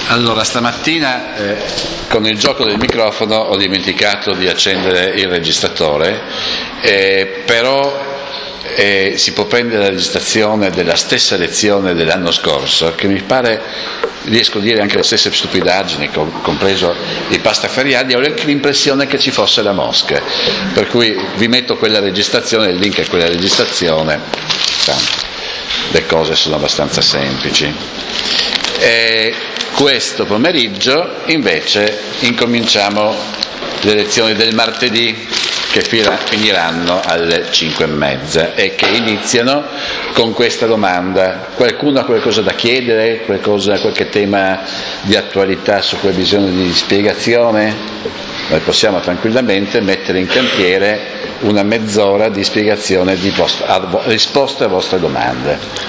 Allora, stamattina con il gioco del microfono ho dimenticato di accendere il registratore, però si può prendere la registrazione della stessa lezione dell'anno scorso, che mi pare riesco a dire anche le stesse stupidaggini, compreso i pastafariadi. Ho anche l'impressione che ci fosse la mosca, per cui vi metto quella registrazione, il link a quella registrazione. Le cose sono abbastanza semplici. Questo pomeriggio invece incominciamo le lezioni del martedì, che finiranno alle 5:30 e che iniziano con questa domanda: qualcuno ha qualcosa da chiedere? Qualche tema di attualità su cui ha bisogno di spiegazione? Noi possiamo tranquillamente mettere in cantiere una mezz'ora di spiegazione di risposte a vostre domande.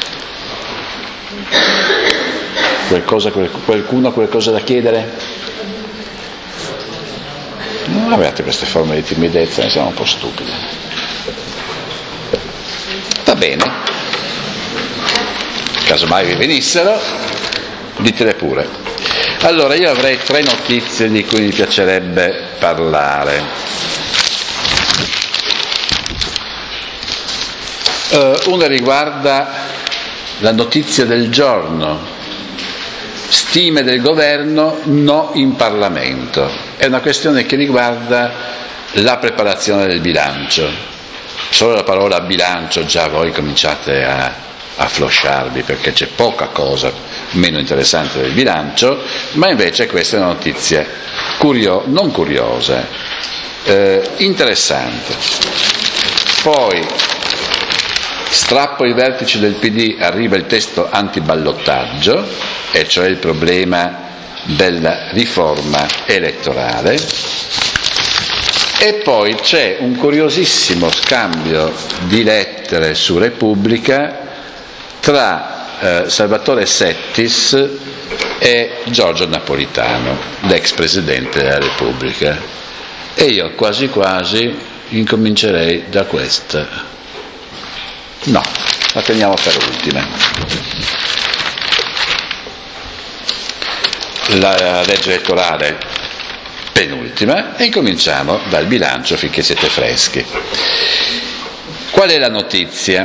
Qualcuno ha qualcosa da chiedere? Non avete queste forme di timidezza, ne siamo un po' stupidi. Va bene. Casomai vi venissero, ditele pure. Allora, io avrei 3 notizie di cui mi piacerebbe parlare. Una riguarda la notizia del giorno: stime del governo, no in Parlamento. È una questione che riguarda la preparazione del bilancio. Solo la parola bilancio già voi cominciate a flosciarvi, perché c'è poca cosa meno interessante del bilancio, ma invece questa è una notizia non curiosa, interessante. Poi strappo i vertici del PD, arriva il testo antiballottaggio, e cioè il problema della riforma elettorale. E poi c'è un curiosissimo scambio di lettere su Repubblica tra Salvatore Settis e Giorgio Napolitano, l'ex Presidente della Repubblica. E io quasi quasi incomincerei da questa. No, la teniamo per ultima. La legge elettorale penultima, e incominciamo dal bilancio finché siete freschi. Qual è la notizia?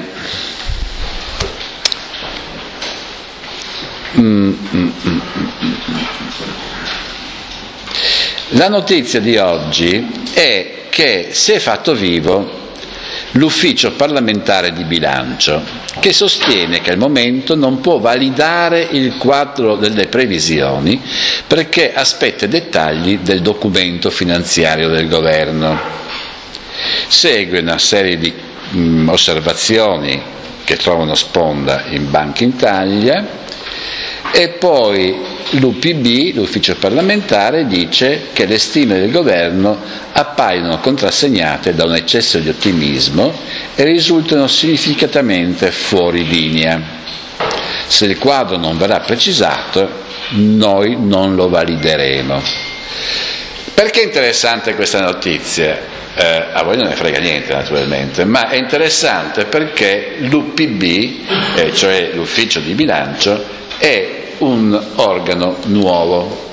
La notizia di oggi è che si è fatto vivo l'ufficio parlamentare di bilancio, che sostiene che al momento non può validare il quadro delle previsioni perché aspetta i dettagli del documento finanziario del governo. Segue una serie di osservazioni che trovano sponda in Banca Italia, e poi l'UPB, l'ufficio parlamentare, dice che le stime del governo appaiono contrassegnate da un eccesso di ottimismo e risultano significativamente fuori linea. Se il quadro non verrà precisato, noi non lo valideremo. Perché è interessante questa notizia? A voi non ne frega niente naturalmente, ma è interessante perché l'UPB, cioè l'ufficio di bilancio, è un organo nuovo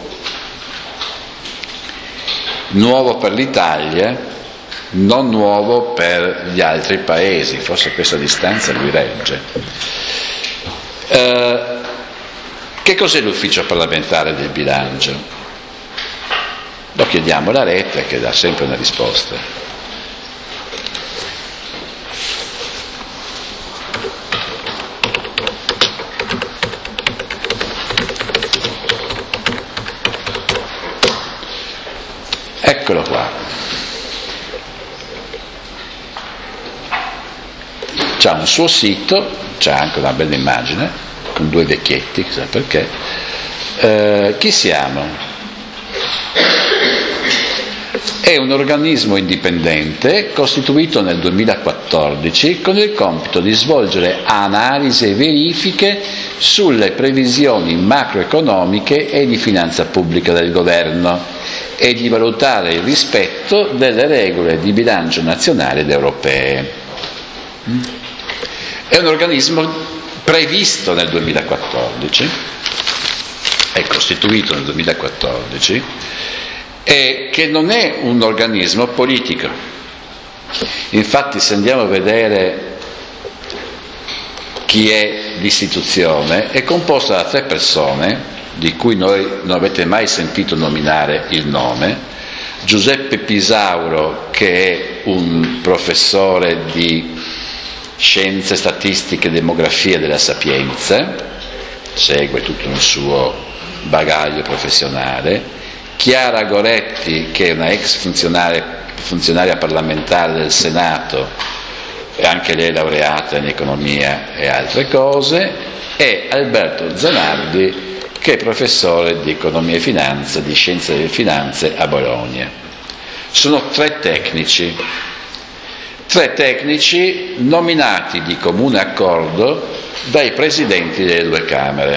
per l'Italia, non nuovo per gli altri paesi, forse questa distanza lui regge. Che cos'è l'ufficio parlamentare del bilancio? Lo chiediamo alla rete, che dà sempre una risposta. Eccolo qua. C'ha un suo sito, c'ha anche una bella immagine con 2 vecchietti, chissà perché. Chi siamo? È un organismo indipendente costituito nel 2014 con il compito di svolgere analisi e verifiche sulle previsioni macroeconomiche e di finanza pubblica del governo e di valutare il rispetto delle regole di bilancio nazionali ed europee. È un organismo previsto nel 2014 è costituito nel 2014 e che non è un organismo politico. Infatti, se andiamo a vedere chi è l'istituzione, è composta da 3 persone di cui non avete mai sentito nominare il nome: Giuseppe Pisauro, che è un professore di scienze statistiche e demografia della Sapienza, segue tutto il suo bagaglio professionale; Chiara Goretti, che è una ex funzionaria parlamentare del Senato, e anche lei laureata in economia e altre cose, e Alberto Zanardi, che è professore di economia e finanza, di scienze delle finanze a Bologna. Sono 3 tecnici nominati di comune accordo dai presidenti delle 2 Camere.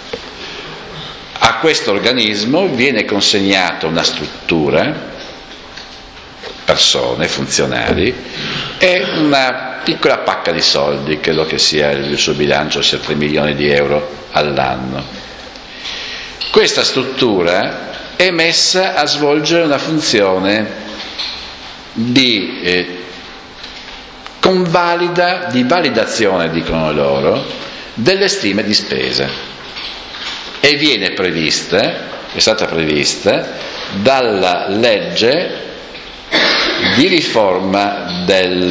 A questo organismo viene consegnata una struttura, persone, funzionari, e una piccola pacca di soldi, credo che sia il suo bilancio sia 3 milioni di euro all'anno. Questa struttura è messa a svolgere una funzione di validazione, dicono loro, delle stime di spesa, e è stata prevista dalla legge di riforma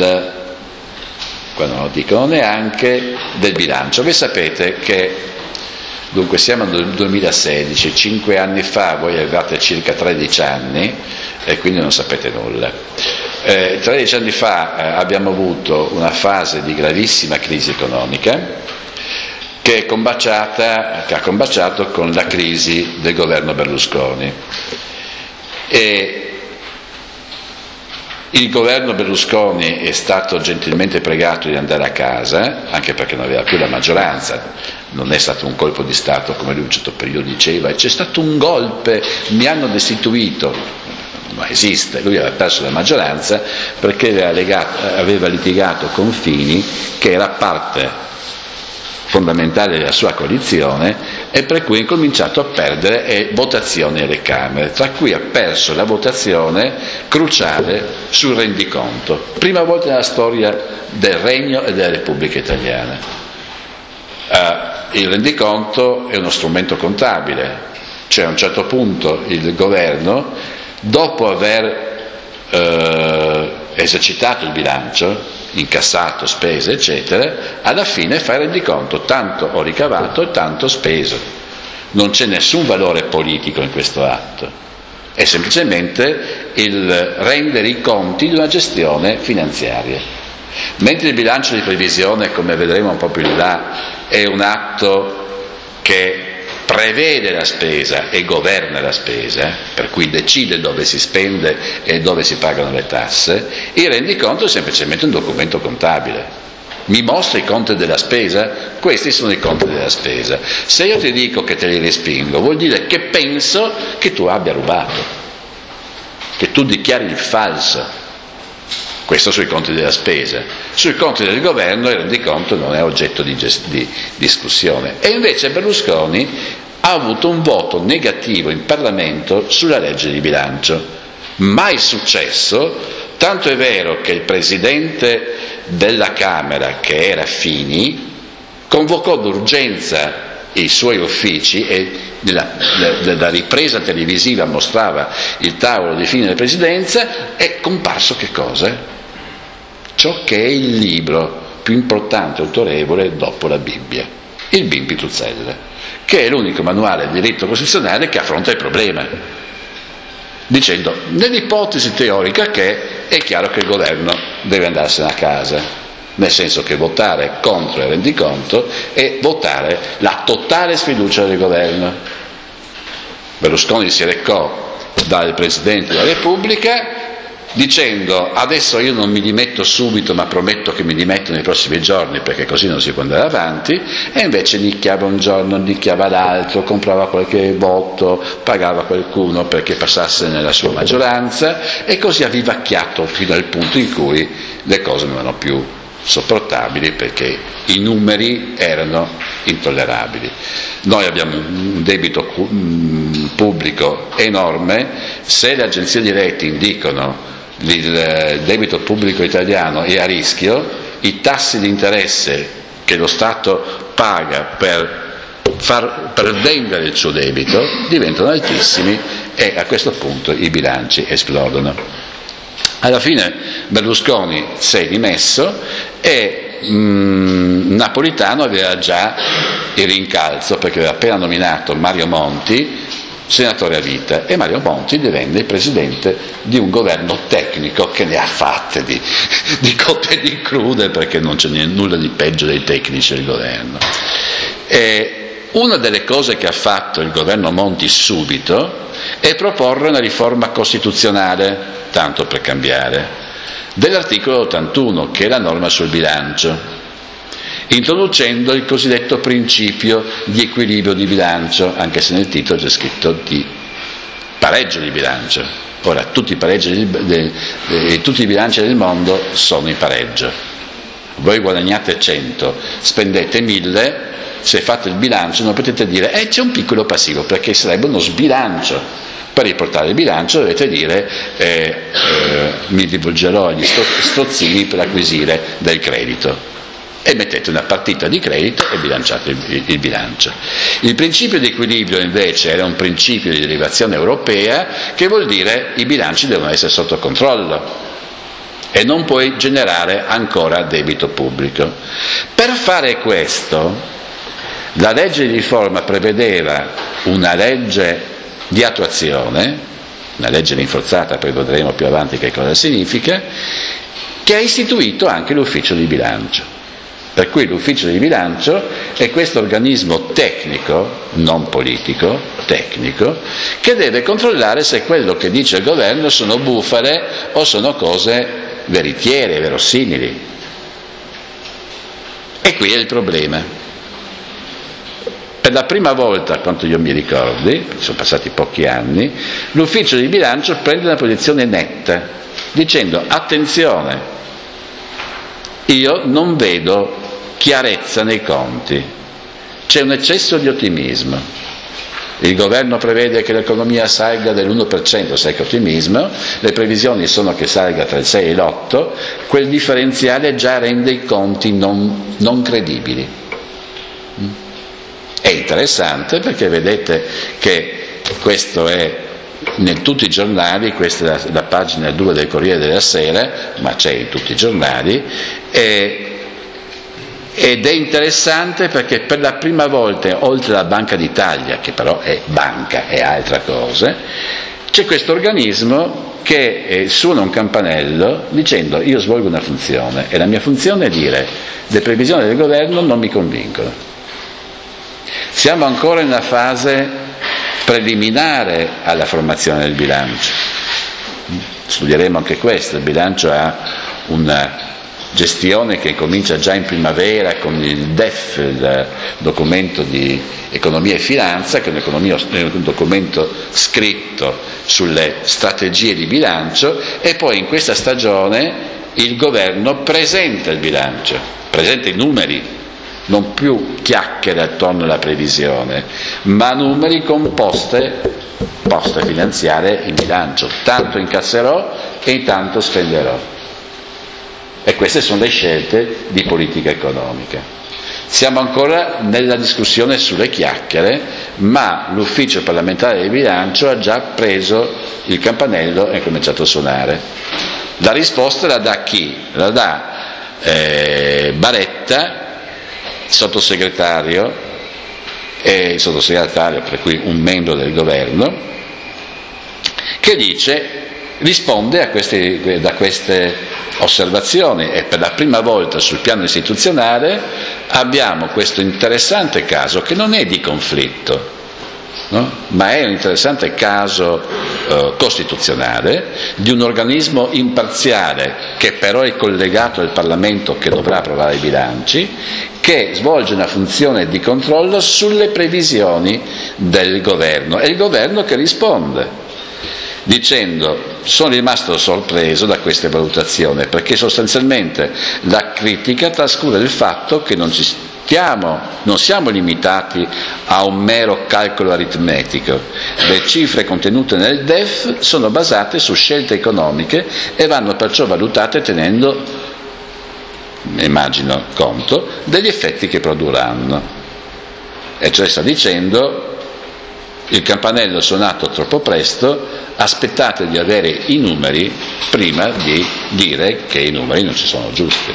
qua non lo dicono neanche, del bilancio. Voi sapete che, dunque, siamo nel 2016, 5 anni fa voi avevate circa 13 anni e quindi non sapete nulla. 13 anni fa abbiamo avuto una fase di gravissima crisi economica che ha combaciato con la crisi del governo Berlusconi, e il governo Berlusconi è stato gentilmente pregato di andare a casa, anche perché non aveva più la maggioranza. Non è stato un colpo di Stato, come lui a un certo periodo diceva, c'è stato un golpe, mi hanno destituito. Non esiste, lui aveva perso la maggioranza perché aveva litigato con Fini, che era parte fondamentale della sua coalizione, e per cui ha cominciato a perdere votazioni alle Camere, tra cui ha perso la votazione cruciale sul rendiconto, prima volta nella storia del Regno e della Repubblica Italiana. Il rendiconto è uno strumento contabile, cioè a un certo punto il governo, dopo aver esercitato il bilancio, incassato, spese, eccetera, alla fine fa il rendiconto: tanto ho ricavato e tanto ho speso. Non c'è nessun valore politico in questo atto, è semplicemente il rendere i conti di una gestione finanziaria. Mentre il bilancio di previsione, come vedremo un po' più in là, è un atto che prevede la spesa e governa la spesa, per cui decide dove si spende e dove si pagano le tasse, il rendiconto è semplicemente un documento contabile. Mi mostri i conti della spesa? Questi sono i conti della spesa. Se io ti dico che te li respingo, vuol dire che penso che tu abbia rubato, che tu dichiari il falso. Questo sui conti della spesa. Sui conti del governo il rendiconto non è oggetto di discussione. E invece Berlusconi ha avuto un voto negativo in Parlamento sulla legge di bilancio. Mai successo, tanto è vero che il presidente della Camera, che era Fini, convocò d'urgenza i suoi uffici, e la ripresa televisiva mostrava il tavolo di Fini della Presidenza, è comparso che cosa? Ciò che è il libro più importante e autorevole dopo la Bibbia, il Bim Pitruzzella, che è l'unico manuale di diritto costituzionale che affronta il problema, dicendo, nell'ipotesi teorica, che è chiaro che il governo deve andarsene a casa, nel senso che votare contro il rendiconto è votare la totale sfiducia del governo. Berlusconi si recò dal Presidente della Repubblica dicendo: adesso io non mi dimetto subito, ma prometto che mi dimetto nei prossimi giorni, perché così non si può andare avanti. E invece nicchiava un giorno, nicchiava l'altro, comprava qualche voto, pagava qualcuno perché passasse nella sua maggioranza, e così ha vivacchiato fino al punto in cui le cose non erano più sopportabili, perché i numeri erano intollerabili. Noi abbiamo un debito pubblico enorme, se le agenzie di rating dicono il debito pubblico italiano è a rischio, i tassi di interesse che lo Stato paga per vendere il suo debito diventano altissimi e a questo punto i bilanci esplodono. Alla fine Berlusconi si è dimesso e Napolitano aveva già il rincalzo perché aveva appena nominato Mario Monti senatore a vita e Mario Monti divenne il presidente di un governo tecnico che ne ha fatte di cotte e di crude, perché non c'è nulla di peggio dei tecnici del governo. Una delle cose che ha fatto il governo Monti subito è proporre una riforma costituzionale, tanto per cambiare, dell'articolo 81, che è la norma sul bilancio, introducendo il cosiddetto principio di equilibrio di bilancio, anche se nel titolo c'è scritto di pareggio di bilancio. Ora, tutti i bilanci del mondo sono in pareggio. Voi guadagnate 100, spendete 1000, se fate il bilancio non potete dire c'è un piccolo passivo, perché sarebbe uno sbilancio. Per riportare il bilancio dovete dire mi rivolgerò agli strozzini per acquisire del credito. E mettete una partita di credito e bilanciate il bilancio. Il principio di equilibrio invece era un principio di derivazione europea, che vuol dire i bilanci devono essere sotto controllo e non puoi generare ancora debito pubblico. Per fare questo la legge di riforma prevedeva una legge di attuazione, una legge rinforzata, poi vedremo più avanti che cosa significa, che ha istituito anche l'ufficio di bilancio. Per cui l'ufficio di bilancio è questo organismo tecnico, non politico, tecnico, che deve controllare se quello che dice il governo sono bufale o sono cose veritiere, verosimili. E qui è il problema. Per la prima volta, quanto io mi ricordi, sono passati pochi anni, l'ufficio di bilancio prende una posizione netta, dicendo attenzione, io non vedo chiarezza nei conti, c'è un eccesso di ottimismo, il governo prevede che l'economia salga dell'1%, sai che ottimismo, le previsioni sono che salga tra il 6 e l'8, quel differenziale già rende i conti non credibili. È interessante perché vedete che questo è in tutti i giornali, questa è la pagina 2 del Corriere della Sera, ma c'è in tutti i giornali, ed è interessante perché per la prima volta, oltre alla Banca d'Italia, che però è banca, è altra cosa, c'è questo organismo che suona un campanello dicendo io svolgo una funzione e la mia funzione è dire le previsioni del governo non mi convincono. Siamo ancora in una fase preliminare alla formazione del bilancio. Studieremo anche questo, il bilancio ha una gestione che comincia già in primavera con il DEF, il documento di economia e finanza, che è un documento scritto sulle strategie di bilancio, e poi in questa stagione il governo presenta il bilancio, presenta i numeri, non più chiacchiere attorno alla previsione, ma numeri con poste finanziarie in bilancio, tanto incasserò e intanto spenderò. E queste sono le scelte di politica economica. Siamo ancora nella discussione sulle chiacchiere, ma l'ufficio parlamentare di bilancio ha già preso il campanello e ha cominciato a suonare. La risposta la dà chi? La dà Baretta, sottosegretario, per cui un membro del governo, che risponde a queste osservazioni, e per la prima volta sul piano istituzionale abbiamo questo interessante caso che non è di conflitto, no? Ma è un interessante caso costituzionale di un organismo imparziale che però è collegato al Parlamento, che dovrà approvare i bilanci, che svolge una funzione di controllo sulle previsioni del governo, e il governo che risponde dicendo sono rimasto sorpreso da queste valutazioni, perché sostanzialmente la critica trascura il fatto che non ci non siamo limitati a un mero calcolo aritmetico. Le cifre contenute nel DEF sono basate su scelte economiche e vanno perciò valutate tenendo, immagino, conto degli effetti che produrranno. E cioè sta dicendo: il campanello è suonato troppo presto, aspettate di avere i numeri prima di dire che i numeri non ci sono giusti.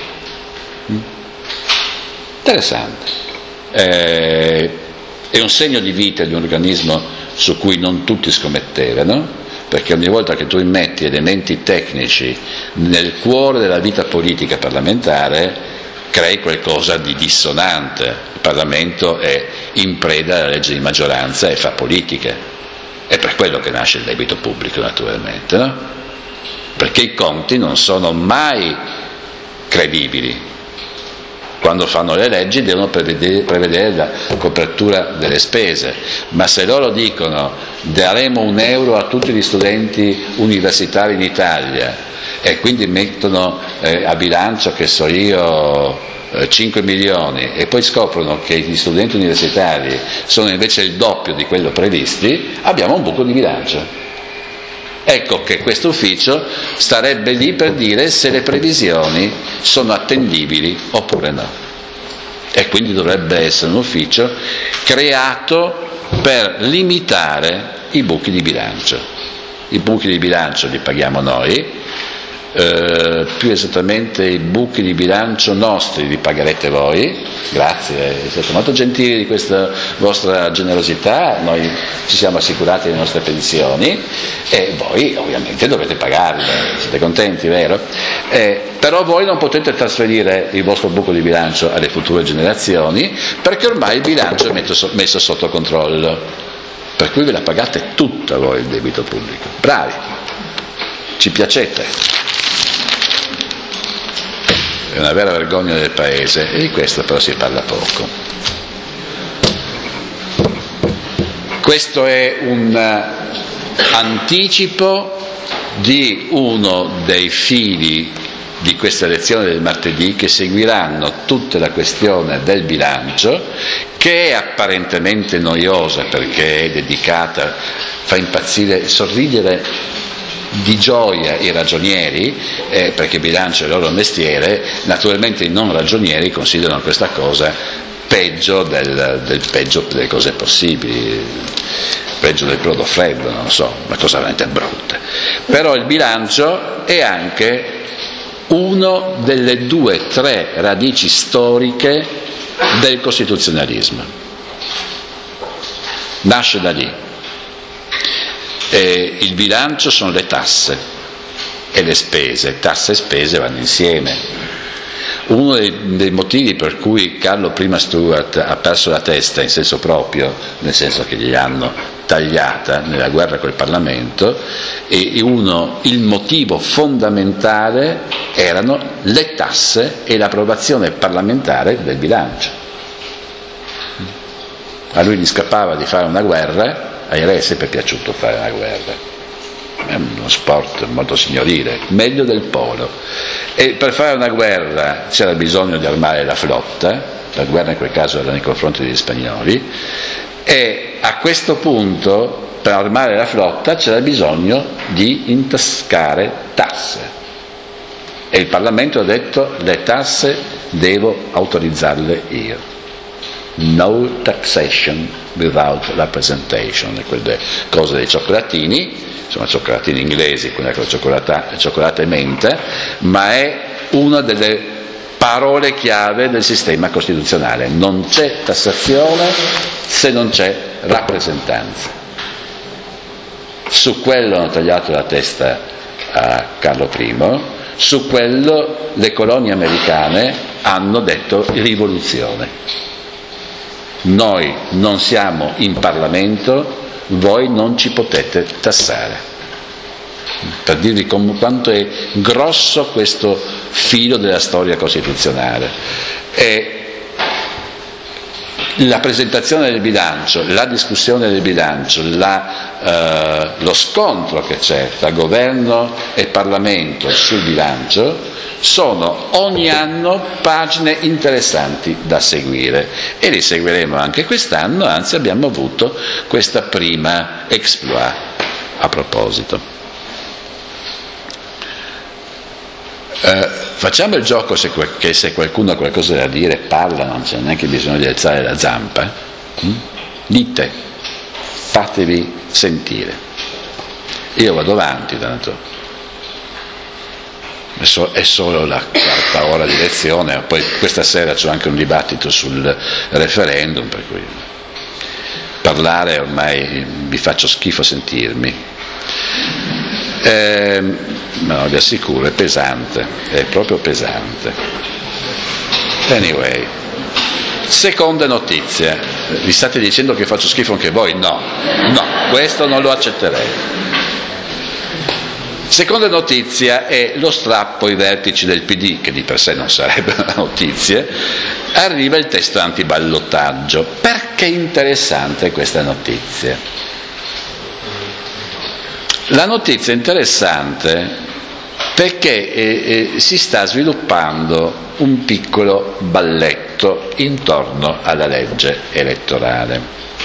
Interessante. È un segno di vita di un organismo su cui non tutti scommettevano, perché ogni volta che tu immetti elementi tecnici nel cuore della vita politica parlamentare crei qualcosa di dissonante. Il Parlamento è in preda alla legge di maggioranza e fa politica. È per quello che nasce il debito pubblico, naturalmente, no? Perché i conti non sono mai credibili. Quando fanno le leggi devono prevedere la copertura delle spese, ma se loro dicono daremo €1 a tutti gli studenti universitari in Italia e quindi mettono a bilancio, che so io, 5 milioni e poi scoprono che gli studenti universitari sono invece il doppio di quello previsti, abbiamo un buco di bilancio. Ecco che questo ufficio starebbe lì per dire se le previsioni sono attendibili oppure no. E quindi dovrebbe essere un ufficio creato per limitare i buchi di bilancio. I buchi di bilancio li paghiamo noi, più esattamente i buchi di bilancio nostri li pagherete voi. Grazie, siete molto gentili di questa vostra generosità, noi ci siamo assicurati le nostre pensioni e voi ovviamente dovete pagarle. Siete contenti, vero? Però voi non potete trasferire il vostro buco di bilancio alle future generazioni, perché ormai il bilancio è messo sotto controllo, per cui ve la pagate tutta voi il debito pubblico. Bravi, ci piacete. È una vera vergogna del Paese, e di questo però si parla poco. Questo è un anticipo di uno dei fili di questa lezione del martedì, che seguiranno tutta la questione del bilancio, che è apparentemente noiosa perché è dedicata, fa impazzire, sorridere di gioia i ragionieri, perché il bilancio è il loro mestiere. Naturalmente i non ragionieri considerano questa cosa peggio del peggio delle cose possibili, peggio del brodo freddo, non so, una cosa veramente brutta. Però il bilancio è anche uno delle 2 o 3 radici storiche del costituzionalismo. Nasce da lì. Il bilancio sono le tasse e le spese, tasse e spese vanno insieme. Uno dei motivi per cui Carlo I Stuart ha perso la testa in senso proprio, nel senso che gli hanno tagliata nella guerra col Parlamento, e il motivo fondamentale erano le tasse e l'approvazione parlamentare del bilancio. A lui gli scappava di fare una guerra, ai re è sempre piaciuto fare una guerra, è uno sport molto signorile, meglio del polo, e per fare una guerra c'era bisogno di armare la flotta, la guerra in quel caso era nei confronti degli spagnoli, e a questo punto per armare la flotta c'era bisogno di intascare tasse, e il Parlamento ha detto: le tasse devo autorizzarle io. No taxation without representation, quelle cose dei cioccolatini, sono cioccolatini inglesi, quella con la cioccolata e menta, ma è una delle parole chiave del sistema costituzionale. Non c'è tassazione se non c'è rappresentanza. Su quello hanno tagliato la testa a Carlo I, su quello le colonie americane hanno detto rivoluzione. Noi non siamo in Parlamento, voi non ci potete tassare. Per dirvi quanto è grosso questo filo della storia costituzionale. E la presentazione del bilancio, la discussione del bilancio, lo scontro che c'è tra governo e Parlamento sul bilancio sono ogni anno pagine interessanti da seguire, e li seguiremo anche quest'anno, anzi abbiamo avuto questa prima exploit a proposito. Facciamo il gioco che se qualcuno ha qualcosa da dire parla, non c'è neanche bisogno di alzare la zampa. Dite, fatevi sentire. Io vado avanti, tanto è solo la quarta ora di lezione, poi questa sera c'è anche un dibattito sul referendum, per cui parlare ormai vi faccio schifo a sentirmi. No, vi assicuro, è pesante, è proprio pesante. Anyway, seconda notizia. Vi state dicendo che faccio schifo anche voi? No, questo non lo accetterei. Seconda notizia è lo strappo ai vertici del PD, che di per sé non sarebbe una notizia. Arriva il testo antiballottaggio. Perché è interessante questa notizia? La notizia è interessante perché si sta sviluppando un piccolo balletto intorno alla legge elettorale.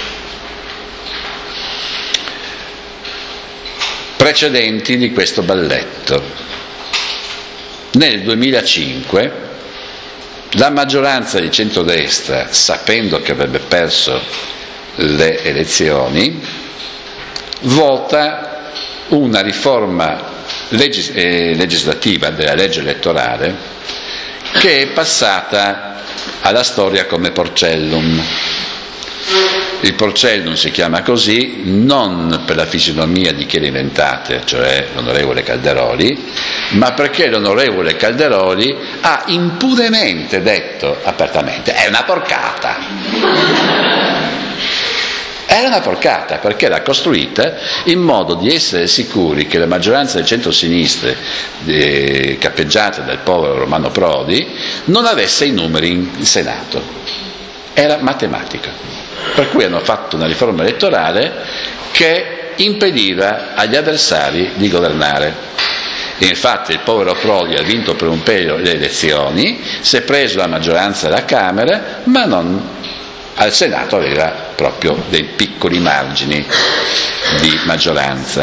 Precedenti di questo balletto. Nel 2005 la maggioranza di centrodestra, sapendo che avrebbe perso le elezioni, vota una riforma legislativa della legge elettorale che è passata alla storia come Porcellum. Il Porcellum si chiama così non per la fisionomia di chi l'ha inventate, cioè l'onorevole Calderoli, ma perché l'onorevole Calderoli ha impunemente detto apertamente: è una porcata. Era una porcata, perché era costruita in modo di essere sicuri che la maggioranza del centro-sinistra, cappeggiata dal povero Romano Prodi, non avesse i numeri in Senato. Era matematica. Per cui hanno fatto una riforma elettorale che impediva agli avversari di governare. E infatti il povero Prodi ha vinto per un pelo le elezioni, si è preso la maggioranza alla Camera, ma non al Senato aveva proprio dei piccoli margini di maggioranza.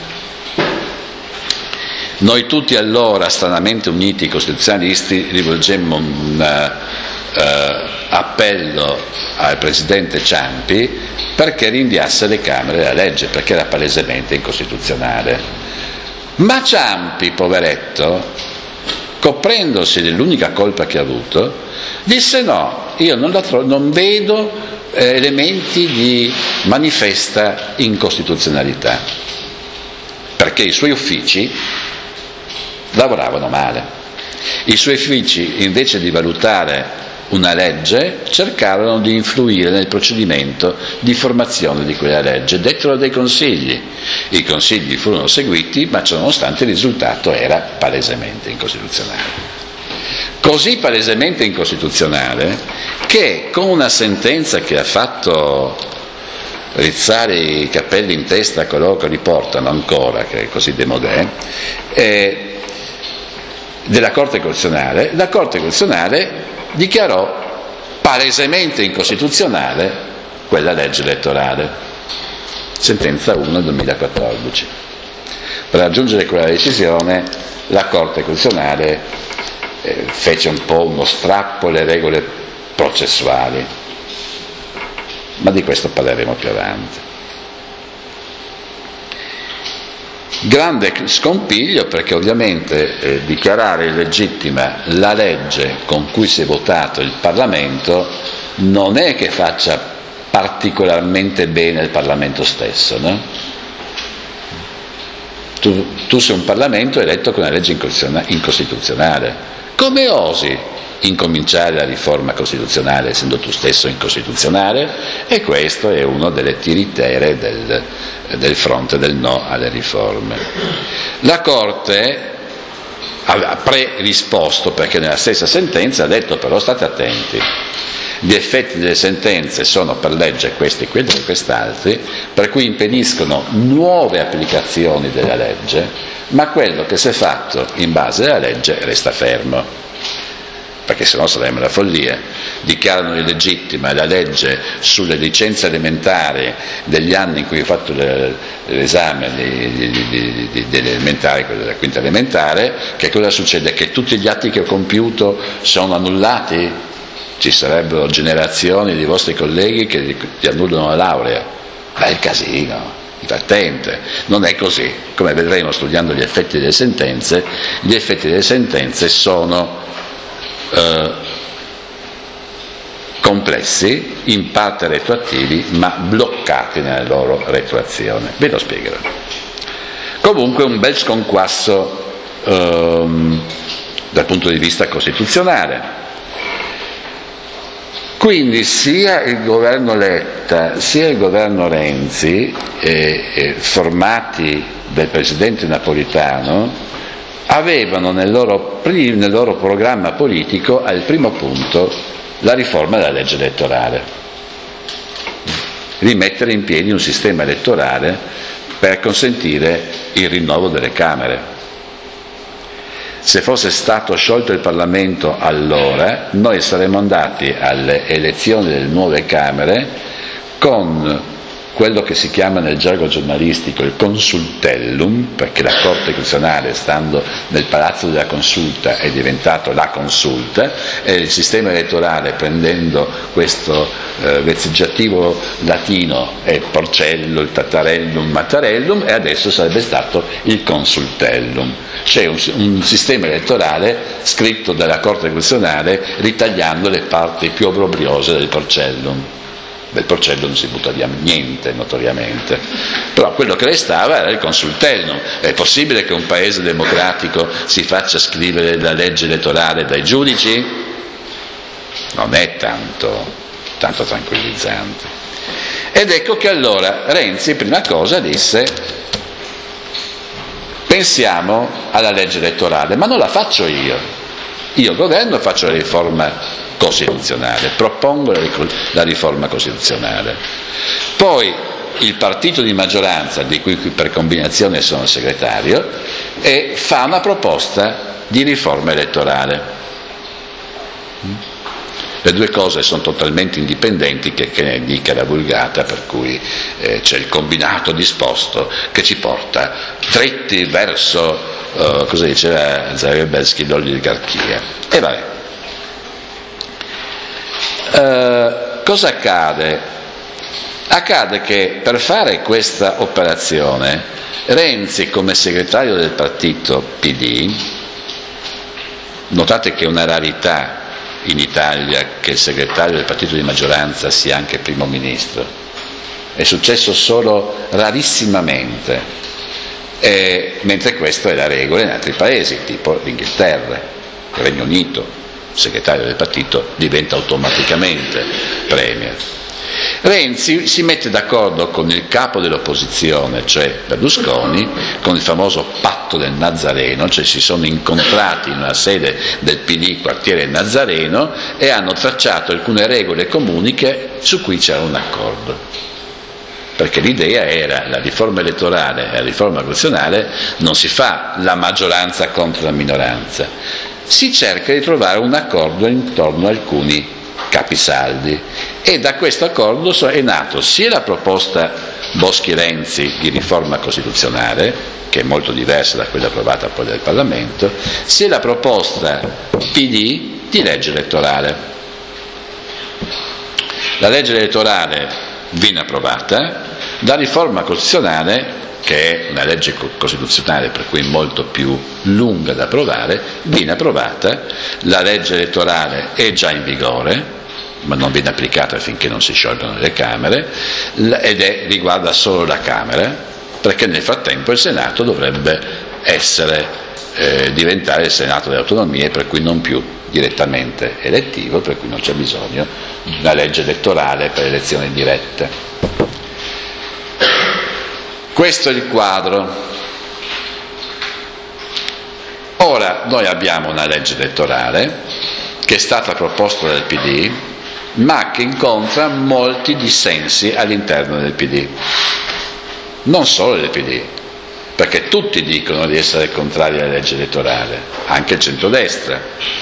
Noi tutti allora, stranamente uniti costituzionalisti, rivolgemmo un appello al Presidente Ciampi perché rinviasse alle Camere la legge, perché era palesemente incostituzionale. Ma Ciampi, poveretto, coprendosi dell'unica colpa che ha avuto, disse no, io non vedo elementi di manifesta incostituzionalità, perché i suoi uffici lavoravano male. I suoi uffici, invece di valutare una legge, cercarono di influire nel procedimento di formazione di quella legge, dettero dei consigli. I consigli furono seguiti, ma ciononostante il risultato era palesemente incostituzionale. Così palesemente incostituzionale che, con una sentenza che ha fatto rizzare i capelli in testa a coloro che li portano ancora, che è così démodé, della Corte Costituzionale, la Corte Costituzionale dichiarò palesemente incostituzionale quella legge elettorale. Sentenza 1 del 2014. Per raggiungere quella decisione la Corte Costituzionale fece un po' uno strappo alle regole processuali, ma di questo parleremo più avanti. Grande scompiglio, perché ovviamente dichiarare illegittima la legge con cui si è votato il Parlamento non è che faccia particolarmente bene il Parlamento stesso, no? Tu sei un Parlamento eletto con una legge incostituzionale. Come osi incominciare la riforma costituzionale essendo tu stesso incostituzionale? E questo è uno delle tiritere del fronte del no alle riforme. La Corte ha pre-risposto, perché nella stessa sentenza ha detto però state attenti, gli effetti delle sentenze sono per legge questi e quest'altri, per cui impediscono nuove applicazioni della legge, ma quello che si è fatto in base alla legge resta fermo, perché sennò saremmo la follia. Dichiarano illegittima la legge sulle licenze elementari degli anni in cui ho fatto l'esame delle elementari, quello della quinta elementare. Che cosa succede? Che tutti gli atti che ho compiuto sono annullati? Ci sarebbero generazioni di vostri colleghi che ti annullano la laurea. Bel casino, divertente. Non è così. Come vedremo studiando gli effetti delle sentenze, gli effetti delle sentenze sono complessi, in parte retroattivi, ma bloccati nella loro retroazione. Ve lo spiegherò. Comunque un bel sconquasso dal punto di vista costituzionale. Quindi sia il governo Letta sia il governo Renzi, formati dal presidente Napolitano, avevano nel loro programma politico al primo punto la riforma della legge elettorale, rimettere in piedi un sistema elettorale per consentire il rinnovo delle Camere. Se fosse stato sciolto il Parlamento allora, noi saremmo andati alle elezioni delle nuove Camere con quello che si chiama nel gergo giornalistico il consultellum, perché la Corte Costituzionale, stando nel palazzo della consulta, è diventato la consulta, e il sistema elettorale, prendendo questo vezzeggiativo latino, è porcello, il tattarellum, mattarellum, e adesso sarebbe stato il consultellum. C'è un sistema elettorale scritto dalla Corte Costituzionale ritagliando le parti più obbrobriose del porcellum. Del porcello non si butta via niente, notoriamente, però quello che restava era il consultellum. È possibile che un paese democratico si faccia scrivere la legge elettorale dai giudici? Non è tanto tranquillizzante. Ed ecco che allora Renzi, prima cosa, disse: pensiamo alla legge elettorale, ma non la faccio io governo, faccio la riforma costituzionale, propongo la riforma costituzionale. Poi il partito di maggioranza, di cui per combinazione sono segretario, fa una proposta di riforma elettorale. Le due cose sono totalmente indipendenti, che ne dica la vulgata, per cui c'è il combinato disposto che ci porta dritti verso, cosa diceva Zagrebelsky, l'oligarchia. E vabbè. Cosa accade? Accade che per fare questa operazione Renzi, come segretario del partito PD, notate che è una rarità in Italia che il segretario del partito di maggioranza sia anche primo ministro, è successo solo rarissimamente, mentre questo è la regola in altri paesi, tipo l'Inghilterra, il Regno Unito. Il segretario del partito diventa automaticamente premier. Renzi si mette d'accordo con il capo dell'opposizione, cioè Berlusconi, con il famoso patto del Nazareno, cioè si sono incontrati in una sede del PD, quartiere Nazareno, e hanno tracciato alcune regole comuni su cui c'era un accordo. Perché l'idea era: la riforma elettorale e la riforma costituzionale non si fa la maggioranza contro la minoranza, si cerca di trovare un accordo intorno a alcuni capisaldi, e da questo accordo è nato sia la proposta Boschi-Renzi di riforma costituzionale, che è molto diversa da quella approvata poi dal Parlamento, sia la proposta PD di legge elettorale. La legge elettorale viene approvata, la riforma costituzionale, che è una legge costituzionale per cui molto più lunga da approvare, viene approvata. La legge elettorale è già in vigore, ma non viene applicata finché non si sciolgono le Camere, ed riguarda solo la Camera, perché nel frattempo il Senato dovrebbe diventare il Senato delle autonomie, per cui non più direttamente elettivo, per cui non c'è bisogno di una legge elettorale per elezioni dirette. Questo è il quadro. Ora noi abbiamo una legge elettorale che è stata proposta dal PD, ma che incontra molti dissensi all'interno del PD, non solo del PD, perché tutti dicono di essere contrari alla legge elettorale, anche il centrodestra,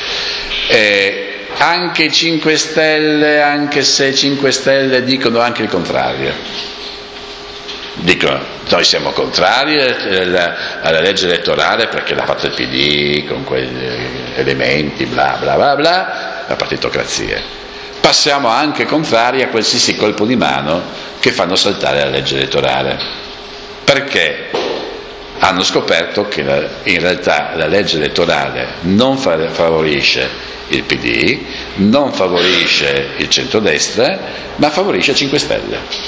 anche i 5 Stelle, anche se i 5 Stelle dicono anche il contrario. Dicono: noi siamo contrari alla legge elettorale perché l'ha fatta il PD con quegli elementi bla bla bla bla, la partitocrazia. Passiamo anche contrari a qualsiasi colpo di mano che fanno saltare la legge elettorale, perché hanno scoperto che in realtà la legge elettorale non favorisce il PD, non favorisce il centrodestra, ma favorisce i 5 Stelle.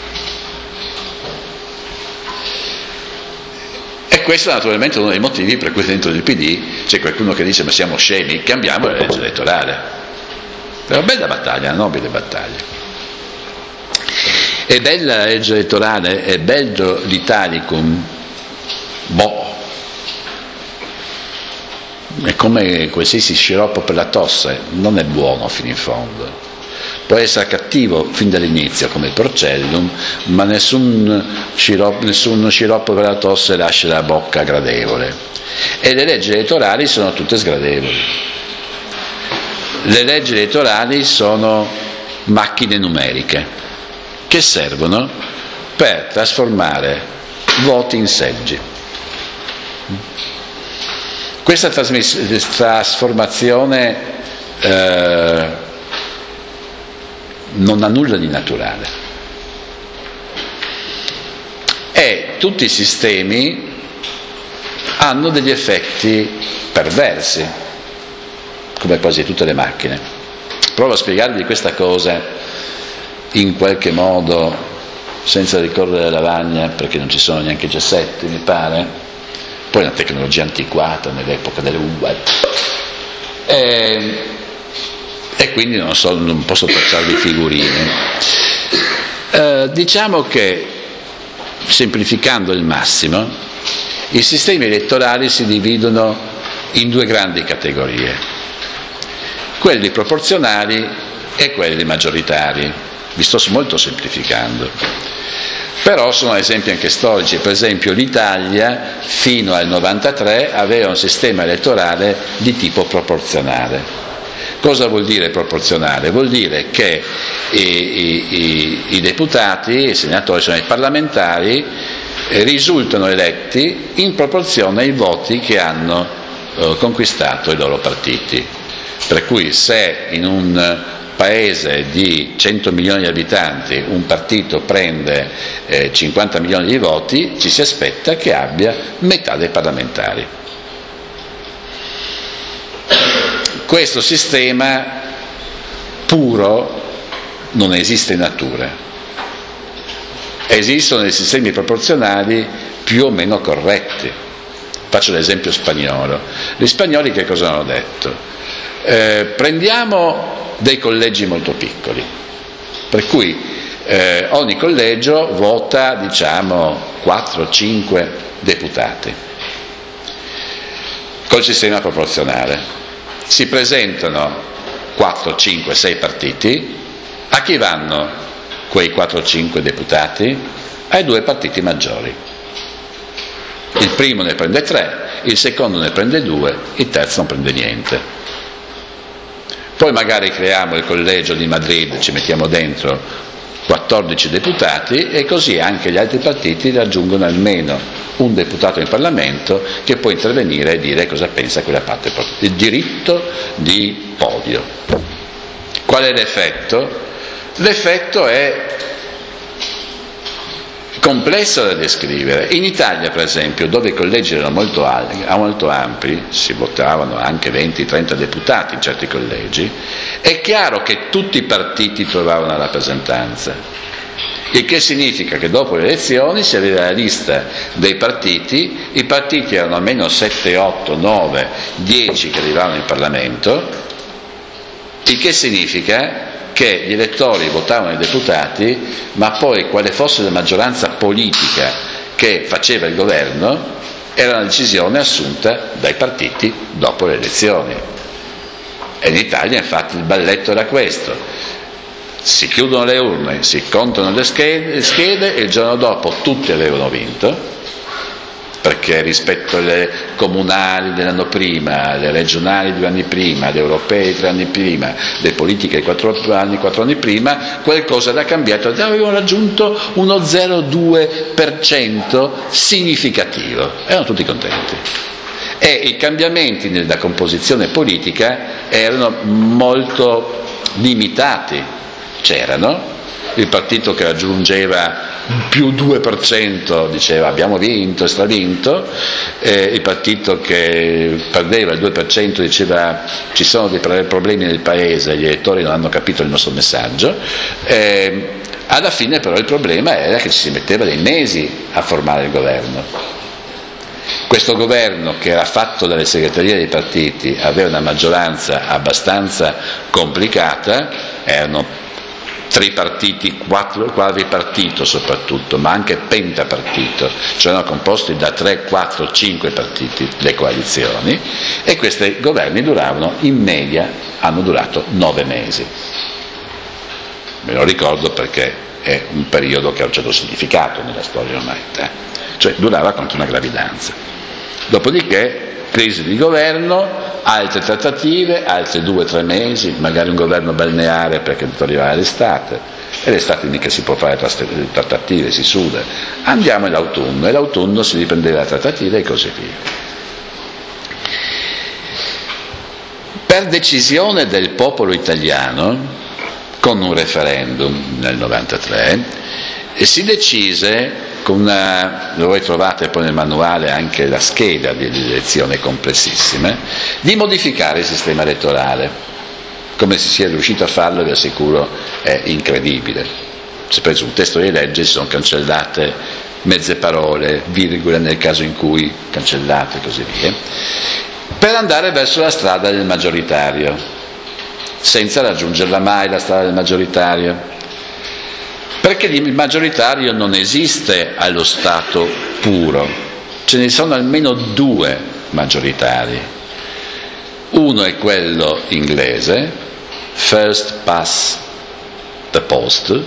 E questo è naturalmente uno dei motivi per cui dentro il PD c'è qualcuno che dice: ma siamo scemi, cambiamo la legge elettorale. È una bella battaglia, una nobile battaglia. È bella la legge elettorale, è bello l'Italicum, è come qualsiasi sciroppo per la tosse, non è buono fino in fondo. Può essere cattivo fin dall'inizio come il Porcellum, ma nessun sciroppo per la tosse lascia la bocca gradevole. E le leggi elettorali sono tutte sgradevoli. Le leggi elettorali sono macchine numeriche che servono per trasformare voti in seggi. Questa trasformazione non ha nulla di naturale, e tutti i sistemi hanno degli effetti perversi, come quasi tutte le macchine. Provo a spiegarvi questa cosa in qualche modo senza ricorrere alla lavagna, perché non ci sono neanche i gessetti, mi pare. Poi è una tecnologia antiquata nell'epoca del web, e quindi non posso tracciarvi figurine. Diciamo che, semplificando il massimo, i sistemi elettorali si dividono in 2 grandi categorie: quelli proporzionali e quelli maggioritari. Vi sto molto semplificando, però sono esempi anche storici. Per esempio, l'Italia fino al 93 aveva un sistema elettorale di tipo proporzionale. Cosa vuol dire proporzionale? Vuol dire che i deputati, i senatori, cioè i parlamentari, risultano eletti in proporzione ai voti che hanno conquistato i loro partiti. Per cui se in un paese di 100 milioni di abitanti un partito prende 50 milioni di voti, ci si aspetta che abbia metà dei parlamentari. Questo sistema puro non esiste in natura. Esistono dei sistemi proporzionali più o meno corretti. Faccio l'esempio spagnolo. Gli spagnoli che cosa hanno detto? Prendiamo dei collegi molto piccoli, per cui ogni collegio vota, diciamo, 4-5 deputati col sistema proporzionale. Si presentano 4, 5, 6 partiti. A chi vanno quei 4-5 deputati? Ai 2 partiti maggiori. Il primo ne prende 3, il secondo ne prende 2, il terzo non prende niente. Poi magari creiamo il collegio di Madrid, ci mettiamo dentro 14 deputati, e così anche gli altri partiti raggiungono almeno un deputato in Parlamento che può intervenire e dire cosa pensa quella parte, il diritto di podio. Qual è l'effetto? L'effetto è complesso da descrivere. In Italia, per esempio, dove i collegi erano molto ampi, si votavano anche 20-30 deputati in certi collegi, è chiaro che tutti i partiti trovavano una rappresentanza. Il che significa che dopo le elezioni si aveva la lista dei partiti, i partiti erano almeno 7, 8, 9, 10 che arrivavano in Parlamento, il che significa che gli elettori votavano i deputati, ma poi quale fosse la maggioranza politica che faceva il governo, era una decisione assunta dai partiti dopo le elezioni. E in Italia infatti il balletto era questo: si chiudono le urne, si contano le schede e il giorno dopo tutti avevano vinto, perché rispetto alle comunali dell'anno prima, alle regionali 2 anni prima, alle europee 3 anni prima, le politiche 4 anni prima, qualcosa era cambiato, avevano raggiunto uno 0,2% significativo, erano tutti contenti. E i cambiamenti nella composizione politica erano molto limitati. C'erano il partito che raggiungeva più 2% diceva abbiamo vinto, stravinto, il partito che perdeva il 2% diceva ci sono dei problemi nel paese, gli elettori non hanno capito il nostro messaggio. Alla fine però il problema era che ci si metteva dei mesi a formare il governo. Questo governo, che era fatto dalle segreterie dei partiti, aveva una maggioranza abbastanza complicata, erano 3 partiti, 4 quadripartito soprattutto, ma anche pentapartito, cioè erano composti da 3, 4, 5 partiti, le coalizioni, e questi governi duravano, in media, hanno durato 9 mesi. Me lo ricordo perché è un periodo che ha un certo significato nella storia ormai, cioè durava quanto una gravidanza. Dopodiché crisi di governo, altre trattative, altri 2-3 mesi, magari un governo balneare perché doveva arrivare l'estate, e l'estate mica si può fare trattative, si suda. Andiamo all'autunno, e l'autunno si riprendeva la trattativa e così via. Per decisione del popolo italiano, con un referendum nel 93, si decise, voi trovate poi nel manuale anche la scheda di elezione complessissima, di modificare il sistema elettorale. Come si sia riuscito a farlo, vi assicuro, è incredibile. Si è preso un testo di legge, si sono cancellate mezze parole, virgole nel caso in cui cancellate e così via, per andare verso la strada del maggioritario, senza raggiungerla mai la strada del maggioritario. Perché il maggioritario non esiste allo stato puro, ce ne sono almeno 2 maggioritari. Uno è quello inglese, first past the post,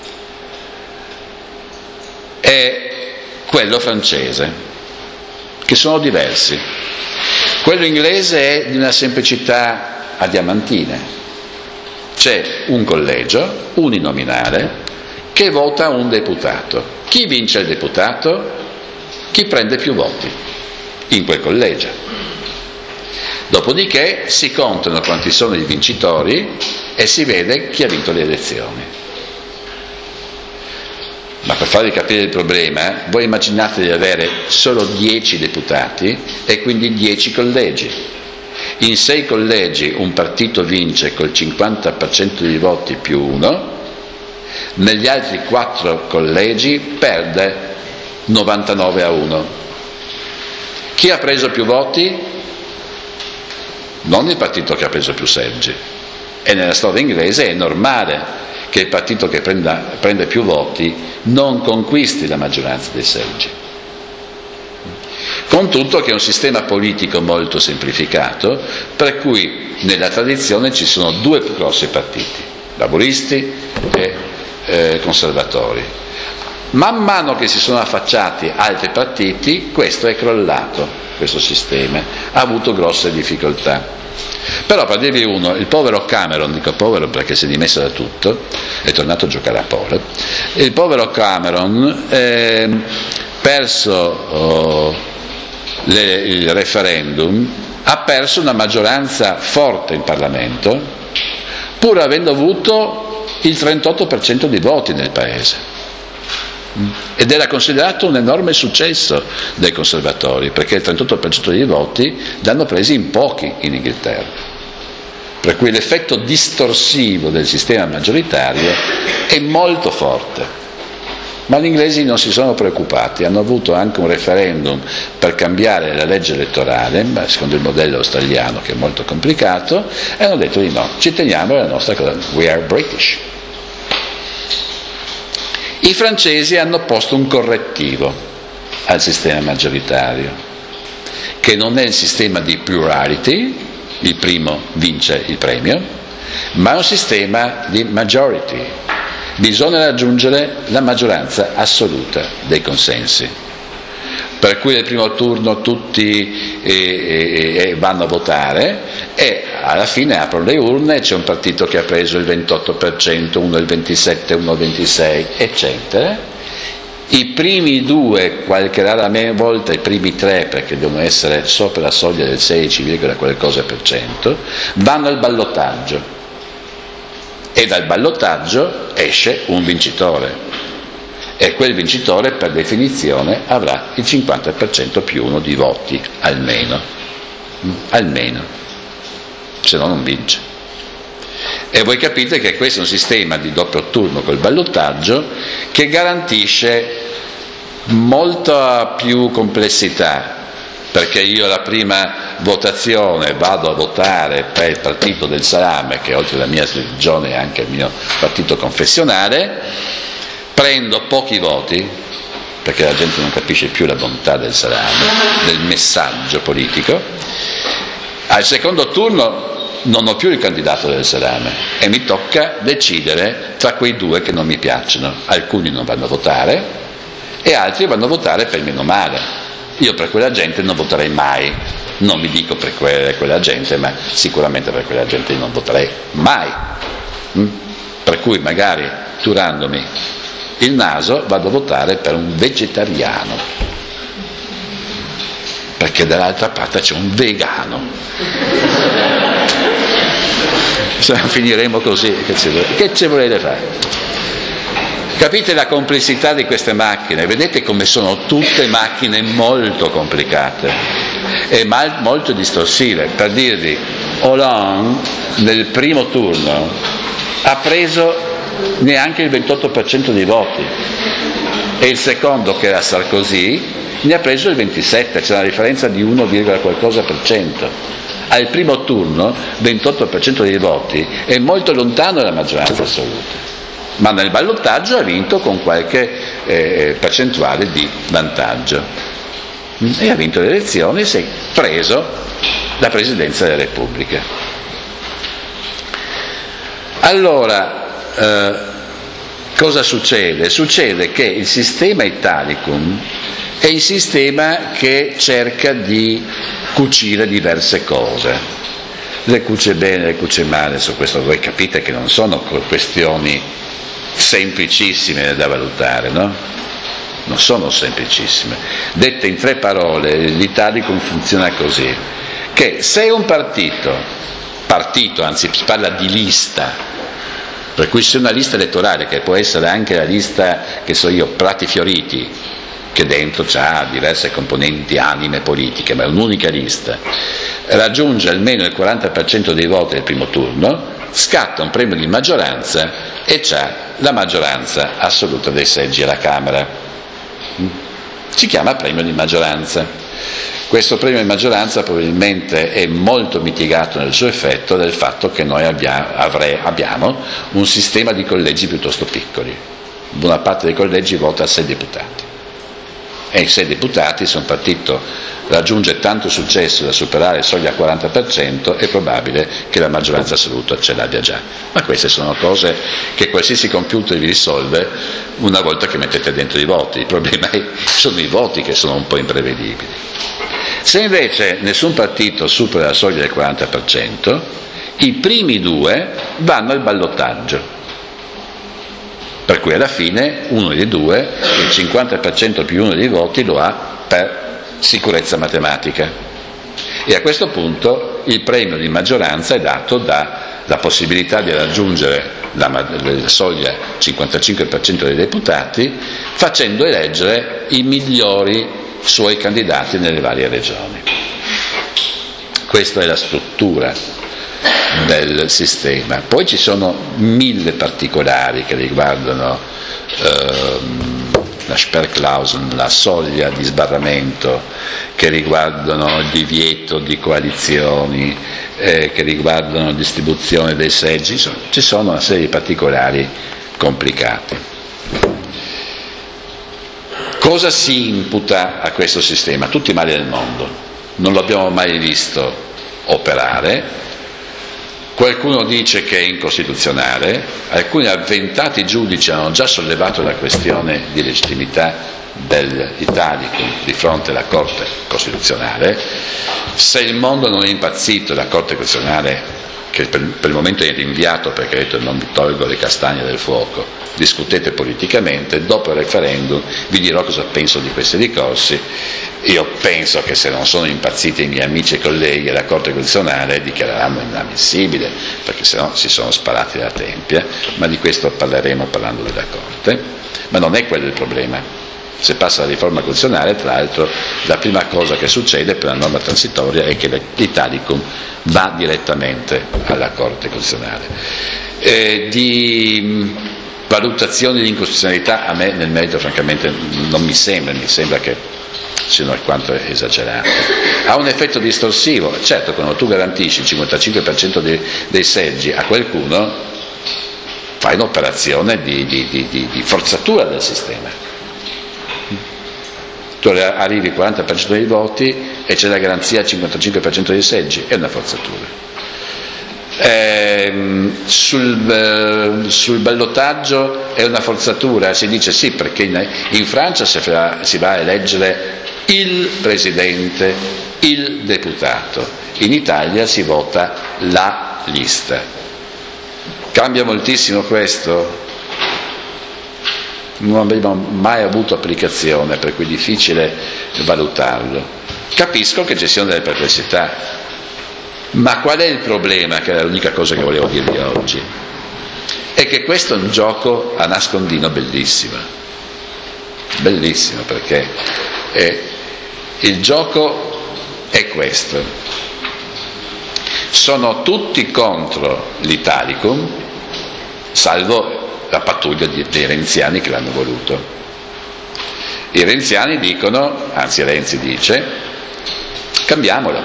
e quello francese, che sono diversi. Quello inglese è di una semplicità a diamantine. C'è un collegio uninominale che vota un deputato. Chi vince il deputato? Chi prende più voti in quel collegio. Dopodiché si contano quanti sono i vincitori e si vede chi ha vinto le elezioni. Ma per farvi capire il problema, voi immaginate di avere solo 10 deputati e quindi 10 collegi. In 6 collegi un partito vince col 50% dei voti più 1, negli altri 4 collegi perde 99-1. Chi ha preso più voti? Non il partito che ha preso più seggi. E nella storia inglese è normale che il partito che prende più voti non conquisti la maggioranza dei seggi. Con tutto che è un sistema politico molto semplificato, per cui nella tradizione ci sono 2 grossi partiti, laburisti e conservatori. Man mano che si sono affacciati altri partiti, questo è crollato, questo sistema ha avuto grosse difficoltà. Però, per dirvi uno, il povero Cameron, dico povero perché si è dimesso da tutto, è tornato a giocare a polo, il povero Cameron, perso il referendum, ha perso una maggioranza forte in Parlamento, pur avendo avuto il 38% di voti nel paese, ed era considerato un enorme successo dai conservatori, perché il 38% dei voti l'hanno presi in pochi in Inghilterra, per cui l'effetto distorsivo del sistema maggioritario è molto forte. Ma gli inglesi non si sono preoccupati, hanno avuto anche un referendum per cambiare la legge elettorale, ma secondo il modello australiano, che è molto complicato, e hanno detto di no, ci teniamo alla nostra cosa, we are British. I francesi hanno posto un correttivo al sistema maggioritario, che non è il sistema di plurality, il primo vince il premio, ma è un sistema di majority. Bisogna raggiungere la maggioranza assoluta dei consensi. Per cui nel primo turno tutti vanno a votare e alla fine aprono le urne e c'è un partito che ha preso il 28%, uno il 27%, uno il 26%, eccetera. I primi due, qualche rara volta i primi tre, perché devono essere sopra la soglia del 16, qualcosa per cento, vanno al ballottaggio e dal ballottaggio esce un vincitore e quel vincitore per definizione avrà il 50% più uno di voti, almeno, se no non vince. E voi capite che questo è un sistema di doppio turno col ballottaggio che garantisce molta più complessità, perché io alla prima votazione vado a votare per il partito del salame, che oltre alla mia religione è anche il mio partito confessionale, prendo pochi voti, perché la gente non capisce più la bontà del salame, del messaggio politico. Al secondo turno non ho più il candidato del salame e mi tocca decidere tra quei due che non mi piacciono. Alcuni non vanno a votare e altri vanno a votare per meno male. Io per quella gente non voterei mai, non mi dico per quella gente, ma sicuramente per quella gente non voterei mai. Per cui magari turandomi il naso vado a votare per un vegetariano, perché dall'altra parte c'è un vegano. Se finiremo così, che ci volete fare? Capite la complessità di queste macchine? Vedete come sono tutte macchine molto complicate e molto distorsive. Per dirvi, Hollande nel primo turno ha preso neanche il 28% dei voti e il secondo, che era Sarkozy, ne ha preso il 27%, c'è una differenza di 1, qualcosa per cento. Al primo turno 28% dei voti è molto lontano dalla maggioranza assoluta, ma nel ballottaggio ha vinto con qualche percentuale di vantaggio e ha vinto le elezioni e si è preso la presidenza della Repubblica. Allora cosa succede? Succede che il sistema Italicum è il sistema che cerca di cucire diverse cose, le cuce bene, le cuce male. Su questo voi capite che non sono questioni semplicissime da valutare, no? Non sono semplicissime. Dette in 3 parole, l'Italicum funziona così, che se un partito, anzi si parla di lista, per cui c'è una lista elettorale che può essere anche la lista, che so io, Prati Fioriti, che dentro ha diverse componenti, anime politiche, ma è un'unica lista, raggiunge almeno il 40% dei voti del primo turno, scatta un premio di maggioranza e c'ha la maggioranza assoluta dei seggi alla Camera. Si chiama premio di maggioranza. Questo premio di maggioranza probabilmente è molto mitigato nel suo effetto dal fatto che noi abbiamo un sistema di collegi piuttosto piccoli. Buona parte dei collegi vota a 6 deputati. E i 6 deputati, se un partito raggiunge tanto successo da superare il soglia 40%, è probabile che la maggioranza assoluta ce l'abbia già. Ma queste sono cose che qualsiasi computer vi risolve una volta che mettete dentro i voti. Il problema sono i voti che sono un po' imprevedibili. Se invece nessun partito supera la soglia del 40%, i primi 2 vanno al ballottaggio. Per cui alla fine uno dei 2, il 50% più uno dei voti, lo ha per sicurezza matematica. E a questo punto il premio di maggioranza è dato dalla possibilità di raggiungere la soglia 55% dei deputati, facendo eleggere i migliori suoi candidati nelle varie regioni. Questa è la struttura del sistema. Poi ci sono 1000 particolari che riguardano la Sperrklauseln, la soglia di sbarramento, che riguardano il divieto di coalizioni, che riguardano la distribuzione dei seggi. Ci sono una serie di particolari complicati. Cosa si imputa a questo sistema? Tutti i mali del mondo. non l'abbiamo mai visto operare. Qualcuno dice che è incostituzionale, alcuni avventati giudici hanno già sollevato la questione di legittimità dell'Italicum di fronte alla Corte Costituzionale. Se il mondo non è impazzito, la Corte Costituzionale, che per il momento è rinviato perché ha detto non vi tolgo le castagne del fuoco, discutete politicamente, dopo il referendum vi dirò cosa penso di questi ricorsi. Io penso che se non sono impazziti i miei amici e colleghi alla Corte Costituzionale dichiareranno inammissibile, perché sennò si sono sparati dalla tempia, ma di questo parleremo parlando della Corte. Ma non è quello il problema. Se passa la riforma costituzionale, tra l'altro, la prima cosa che succede per la norma transitoria è che l'Italicum va direttamente alla Corte Costituzionale. Di valutazioni di incostituzionalità a me nel merito francamente non mi sembra che siano alquanto esagerate. Ha un effetto distorsivo, certo, quando tu garantisci il 55% dei seggi a qualcuno fai un'operazione di forzatura del sistema. Tu arrivi al 40% dei voti e c'è la garanzia al 55% dei seggi, è una forzatura. Sul ballottaggio è una forzatura, si dice sì, perché in Francia si va a eleggere il presidente, il deputato, in Italia si vota la lista. Cambia moltissimo questo? Non abbiamo mai avuto applicazione, per cui è difficile valutarlo. Capisco che ci siano delle perplessità, ma qual è il problema, che era l'unica cosa che volevo dirvi oggi? È che questo è un gioco a nascondino bellissimo, perché il gioco è questo: sono tutti contro l'Italicum, salvo la pattuglia dei renziani che l'hanno voluto. I renziani dicono, anzi Renzi dice, cambiamolo.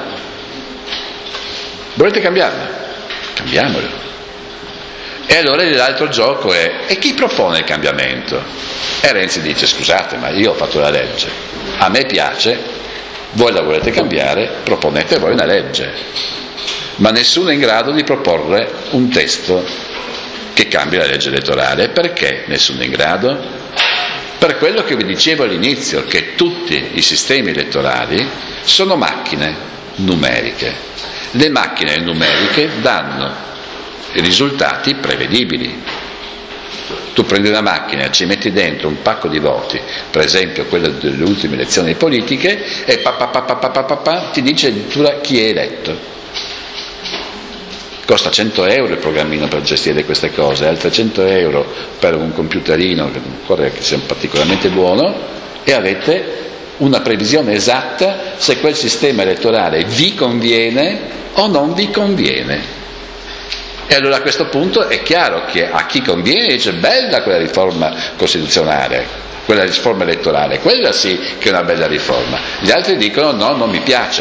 Volete cambiarlo? Cambiamolo. E allora l'altro gioco è: e chi propone il cambiamento? E Renzi dice: scusate, ma io ho fatto la legge, a me piace, voi la volete cambiare, proponete voi una legge. Ma nessuno è in grado di proporre un testo che cambia la legge elettorale. Perché nessuno è in grado? Per quello che vi dicevo all'inizio, che tutti i sistemi elettorali sono macchine numeriche. Le macchine numeriche danno risultati prevedibili. Tu prendi una macchina, ci metti dentro un pacco di voti, per esempio quello delle ultime elezioni politiche, e ti dice addirittura chi è eletto. Costa 100 euro il programmino per gestire queste cose, altri 100 euro per un computerino che occorre che sia particolarmente buono, e avete una previsione esatta se quel sistema elettorale vi conviene o non vi conviene. E allora a questo punto è chiaro che a chi conviene dice: bella quella riforma costituzionale, quella riforma elettorale, quella sì che è una bella riforma. Gli altri dicono: no, non mi piace.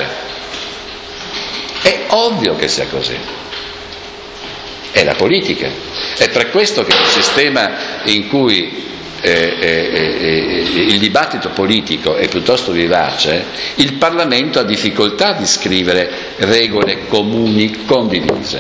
È ovvio che sia così. È la politica. È per questo che un sistema in cui il dibattito politico è piuttosto vivace, il Parlamento ha difficoltà di scrivere regole comuni condivise.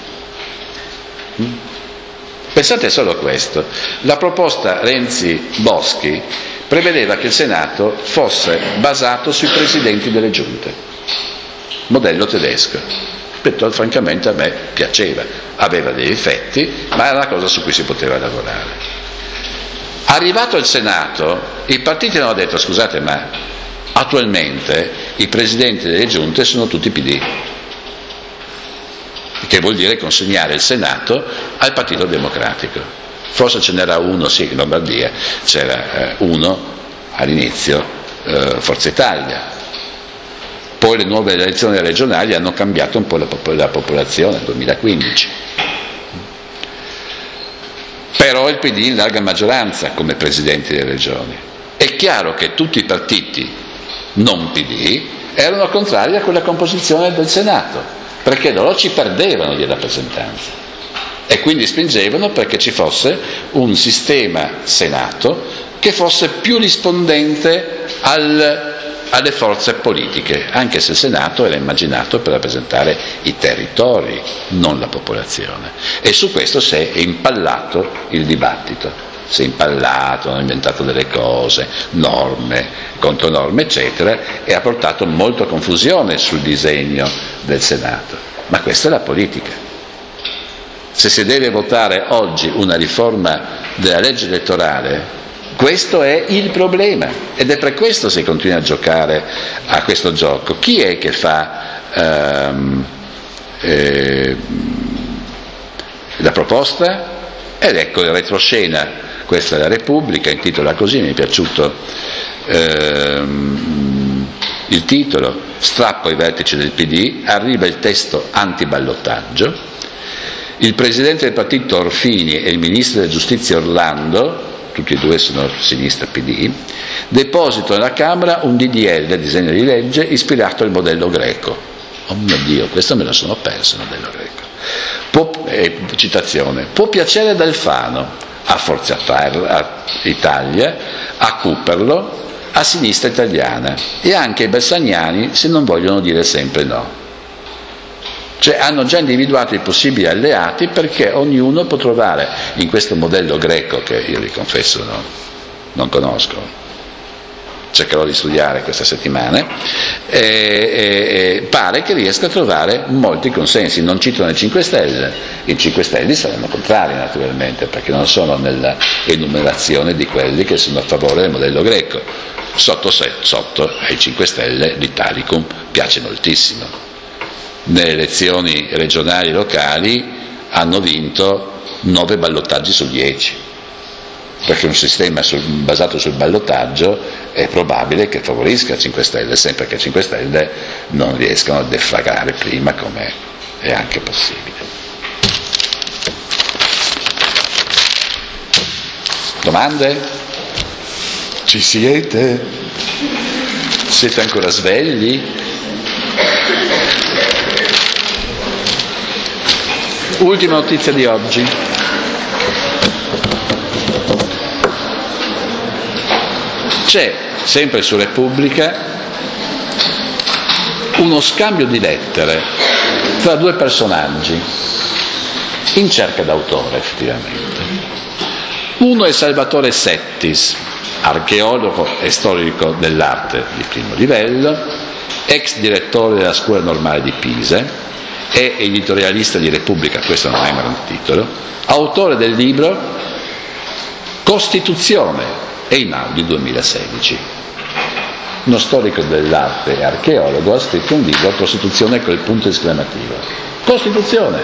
Pensate solo a questo: la proposta Renzi-Boschi prevedeva che il Senato fosse basato sui presidenti delle giunte, modello tedesco. Francamente a me piaceva, aveva dei difetti, ma era una cosa su cui si poteva lavorare. Arrivato al Senato, i partiti hanno detto: scusate, ma attualmente i presidenti delle giunte sono tutti PD, che vuol dire consegnare il Senato al Partito Democratico. Forse ce n'era uno, sì, in Lombardia c'era uno all'inizio, Forza Italia. Poi le nuove elezioni regionali hanno cambiato un po' la popolazione nel 2015. Però il PD in larga maggioranza come presidenti delle regioni. È chiaro che tutti i partiti non PD erano contrari a quella composizione del Senato, perché loro ci perdevano di rappresentanza e quindi spingevano perché ci fosse un sistema Senato che fosse più rispondente alle forze politiche, anche se il Senato era immaginato per rappresentare i territori, non la popolazione. E su questo si è impallato il dibattito. Si è impallato, hanno inventato delle cose, norme, contronorme, eccetera, e ha portato molta confusione sul disegno del Senato. Ma questa è la politica. Se si deve votare oggi una riforma della legge elettorale, questo è il problema, ed è per questo si continua a giocare a questo gioco. Chi è che fa la proposta? Ed ecco il retroscena. Questa è la Repubblica, intitola così, mi è piaciuto il titolo: strappo ai vertici del PD, arriva il testo antiballottaggio, il presidente del partito Orfini e il ministro della giustizia Orlando, tutti e due sono sinistra PD, depositano alla Camera un DDL, disegno di legge, ispirato al modello greco. Oh mio Dio, questo me lo sono perso, il modello greco. Citazione: può piacere ad Alfano, a Forza Italia, a Cooperlo, a Sinistra Italiana e anche ai bersagnani, se non vogliono dire sempre no. Cioè hanno già individuato i possibili alleati, perché ognuno può trovare in questo modello greco, che io vi confesso non conosco, cercherò di studiare questa settimana, pare che riesca a trovare molti consensi. Non citano i 5 Stelle, i 5 Stelle saranno contrari naturalmente, perché non sono nella enumerazione di quelli che sono a favore del modello greco. Sotto ai 5 Stelle l'Italicum piace moltissimo. Nelle elezioni regionali e locali hanno vinto 9 ballottaggi su 10, perché un sistema basato sul ballottaggio è probabile che favorisca 5 Stelle, sempre che 5 Stelle non riescano a defragare prima, come è anche possibile. Domande? Ci siete? Siete ancora svegli? Ultima notizia di oggi. C'è, sempre su Repubblica, uno scambio di lettere tra 2 personaggi in cerca d'autore, effettivamente. Uno è Salvatore Settis, archeologo e storico dell'arte di primo livello, ex direttore della Scuola Normale di Pisa, è editorialista di Repubblica, questo non è mai un titolo, autore del libro Costituzione e Einaudi 2016. Uno storico dell'arte e archeologo ha scritto un libro, Costituzione col punto esclamativo. Costituzione!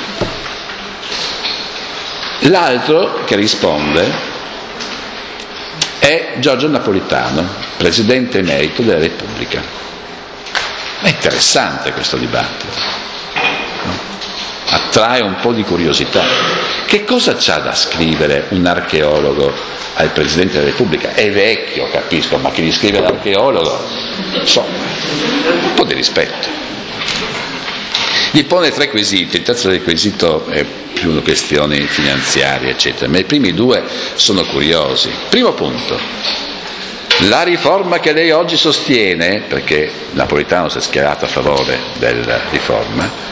L'altro che risponde è Giorgio Napolitano, presidente emerito della Repubblica. È interessante questo dibattito. Attrae un po' di curiosità. Che cosa c'ha da scrivere un archeologo al Presidente della Repubblica? È vecchio, capisco, ma chi gli scrive l'archeologo? Un po' di rispetto. Gli pone 3 quesiti, il terzo del quesito è più questioni finanziarie, eccetera, ma i primi 2 sono curiosi. Primo punto: la riforma che lei oggi sostiene, perché Napolitano si è schierato a favore della riforma,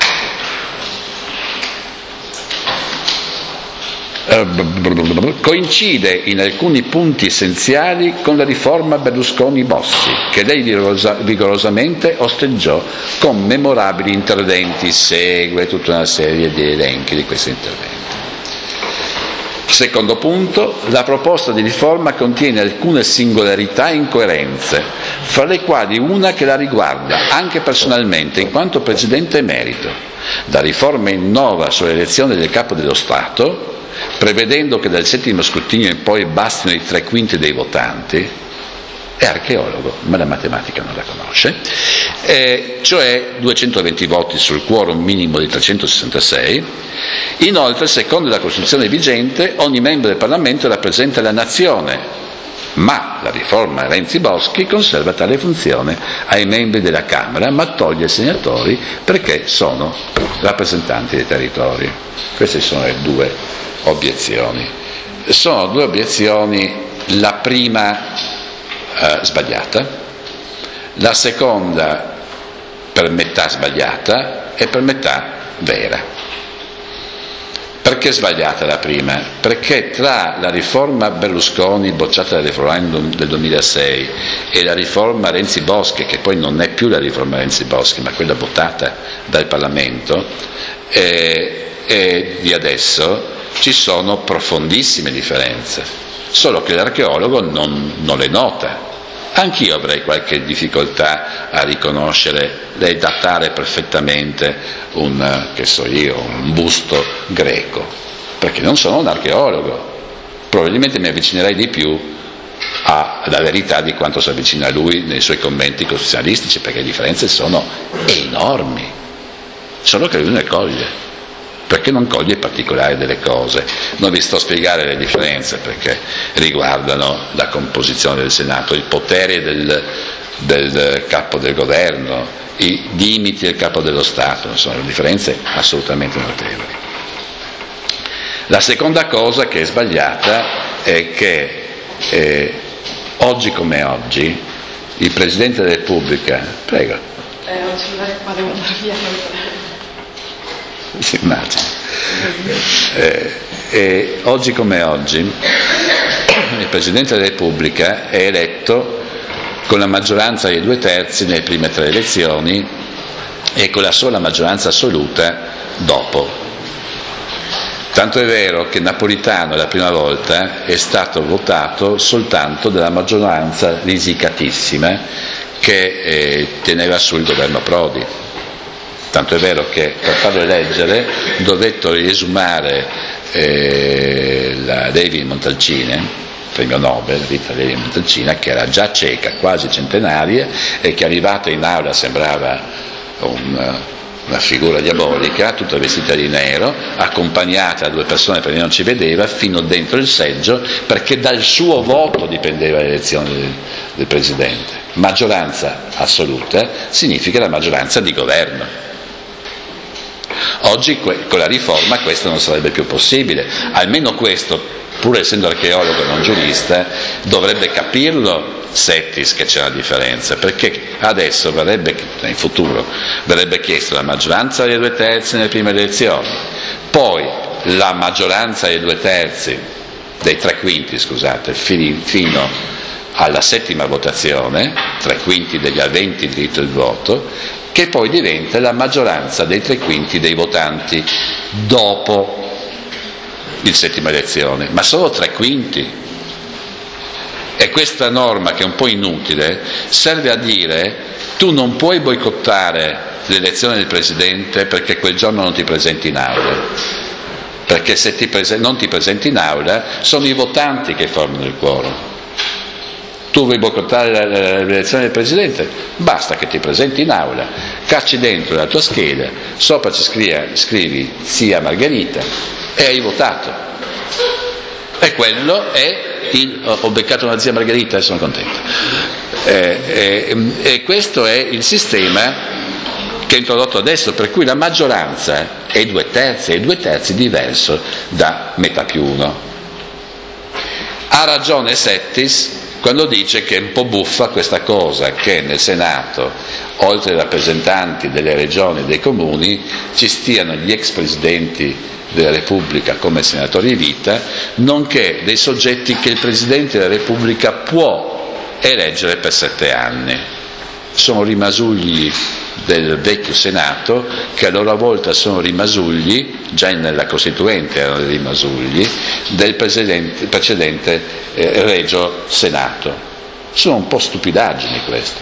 coincide in alcuni punti essenziali con la riforma Berlusconi-Bossi, che lei vigorosamente osteggiò con memorabili interventi. Segue tutta una serie di elenchi di questi interventi. Secondo punto: la proposta di riforma contiene alcune singolarità e incoerenze, fra le quali una che la riguarda anche personalmente in quanto Presidente emerito. La riforma innova sull'elezione del Capo dello Stato, prevedendo che dal 7° scrutinio in poi bastino i 3/5 dei votanti. È archeologo, ma la matematica non la conosce, cioè 220 voti sul quorum minimo di 366. Inoltre, secondo la Costituzione vigente, ogni membro del Parlamento rappresenta la nazione, ma la riforma Renzi-Boschi conserva tale funzione ai membri della Camera, ma toglie ai senatori perché sono rappresentanti dei territori. Queste sono le 2 obiezioni. Sono 2 obiezioni, la prima sbagliata, la seconda per metà sbagliata e per metà vera. Perché sbagliata la prima? Perché tra la riforma Berlusconi bocciata dal referendum del 2006 e la riforma Renzi-Boschi, che poi non è più la riforma Renzi-Boschi ma quella votata dal Parlamento, e di adesso ci sono profondissime differenze, solo che l'archeologo non le nota. Anch'io avrei qualche difficoltà a riconoscere e datare perfettamente un busto greco, perché non sono un archeologo. Probabilmente mi avvicinerei di più alla verità di quanto si avvicina a lui nei suoi commenti costituzionalistici, perché le differenze sono enormi, solo che lui ne coglie, perché non coglie i particolari delle cose. Non vi sto a spiegare le differenze perché riguardano la composizione del Senato, il potere del capo del governo, i limiti del capo dello Stato, sono differenze assolutamente notevoli. La seconda cosa che è sbagliata è che oggi come oggi il Presidente della Repubblica, prego. Ma devo andare via. Si immagina. Oggi come oggi il Presidente della Repubblica è eletto con la maggioranza dei 2/3 nelle prime 3 elezioni e con la sola maggioranza assoluta dopo. Tanto è vero che Napolitano la prima volta è stato votato soltanto dalla maggioranza risicatissima che teneva su il governo Prodi. Tanto è vero che per farlo eleggere dovettero riesumare la Levi Montalcini, premio Nobel, Rita Levi Montalcini, che era già cieca, quasi centenaria, e che arrivata in aula sembrava una figura diabolica, tutta vestita di nero, accompagnata da 2 persone perché non ci vedeva, fino dentro il seggio, perché dal suo voto dipendeva l'elezione del Presidente. Maggioranza assoluta significa la maggioranza di governo. Oggi con la riforma questo non sarebbe più possibile, almeno questo, pur essendo archeologo e non giurista, dovrebbe capirlo Settis che c'è una differenza, perché adesso in futuro verrebbe chiesto la maggioranza dei 2/3 nelle prime elezioni, poi la maggioranza dei 2/3, dei 3/5, scusate, fino alla 7ª votazione, 3/5 degli aventi il diritto del voto, che poi diventa la maggioranza dei 3/5 dei votanti dopo il 7ª elezione, ma solo 3/5. E questa norma, che è un po' inutile, serve a dire: tu non puoi boicottare l'elezione del Presidente perché quel giorno non ti presenti in aula, perché se non ti presenti in aula sono i votanti che formano il quorum. Tu vuoi boicottare l'elezione del Presidente? Basta che ti presenti in aula, cacci dentro la tua scheda, sopra ci scrivi zia Margherita e hai votato. E quello è ho beccato una zia Margherita e sono contento. E questo è il sistema che è introdotto adesso, per cui la maggioranza è 2/3, e 2/3 diverso da metà più 1. Ha ragione Settis quando dice che è un po' buffa questa cosa che nel Senato, oltre ai rappresentanti delle regioni e dei comuni, ci stiano gli ex presidenti della Repubblica come senatori di vita, nonché dei soggetti che il Presidente della Repubblica può eleggere per 7 anni. Sono rimasugli del vecchio Senato, che a loro volta sono rimasugli, già nella Costituente erano rimasugli, del precedente Regio Senato. Sono un po' stupidaggini queste,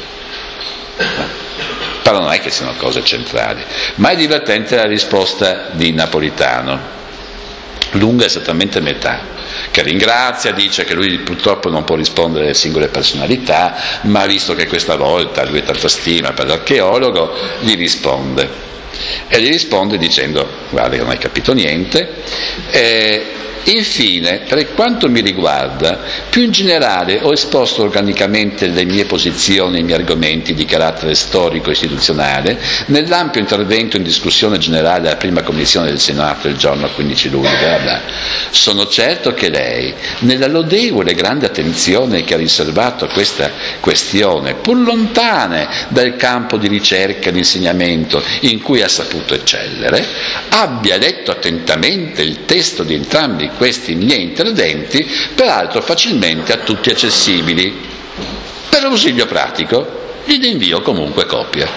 però non è che siano cose centrali. Ma è divertente la risposta di Napolitano, lunga esattamente metà, che ringrazia, dice che lui purtroppo non può rispondere alle singole personalità, ma visto che questa volta lui ha tanta stima per l'archeologo, gli risponde. E gli risponde dicendo: guarda, non hai capito niente, Infine, per quanto mi riguarda, più in generale ho esposto organicamente le mie posizioni e i miei argomenti di carattere storico e istituzionale nell'ampio intervento in discussione generale della prima commissione del Senato il giorno 15 luglio. Sono certo che lei, nella lodevole e grande attenzione che ha riservato a questa questione, pur lontane dal campo di ricerca e di insegnamento in cui ha saputo eccellere, abbia letto attentamente il testo di entrambi questi miei interventi, peraltro facilmente a tutti accessibili. Per ausilio pratico gli invio comunque copia.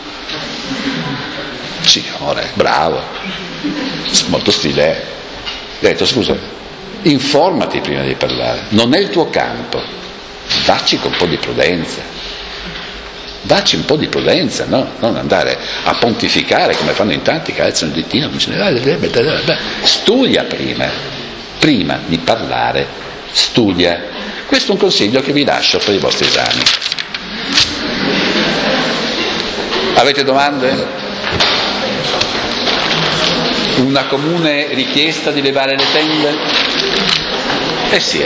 Signore, bravo, molto stile. Gli ho detto: scusa, informati prima di parlare, non è il tuo campo, dacci un po' di prudenza. Dacci un po' di prudenza, no? Non andare a pontificare come fanno in tanti che alzano il dittino. Studia prima di parlare, studia. Questo è un consiglio che vi lascio per i vostri esami. Avete domande? Una comune richiesta di levare le tende? Eh sì.